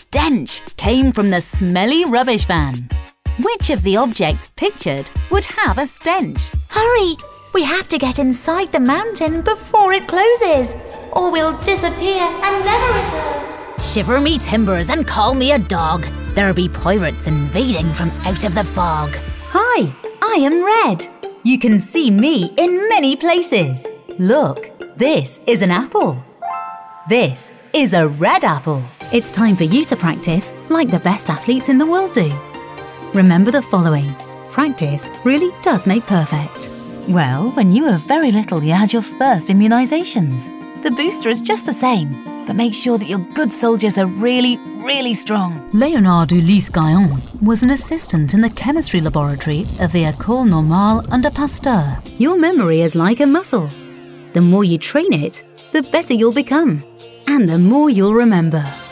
stench came from the smelly rubbish van. Which of the objects pictured would have a stench? Hurry! We have to get inside the mountain before it closes, or we'll disappear and never return. Shiver me timbers and call me a dog. There be pirates invading from out of the fog. Hi, I am Red. You can see me in many places. Look, this is an apple. This is a red apple. It's time for you to practice like the best athletes in the world do. Remember the following. Practice really does make perfect. Well, when you were very little, you had your first immunisations. The booster is just the same, but make sure that your good soldiers are really, really strong. Léonard Ulysse Guyon was an assistant in the chemistry laboratory of the École Normale under Pasteur. Your memory is like a muscle. The more you train it, the better you'll become, and the more you'll remember.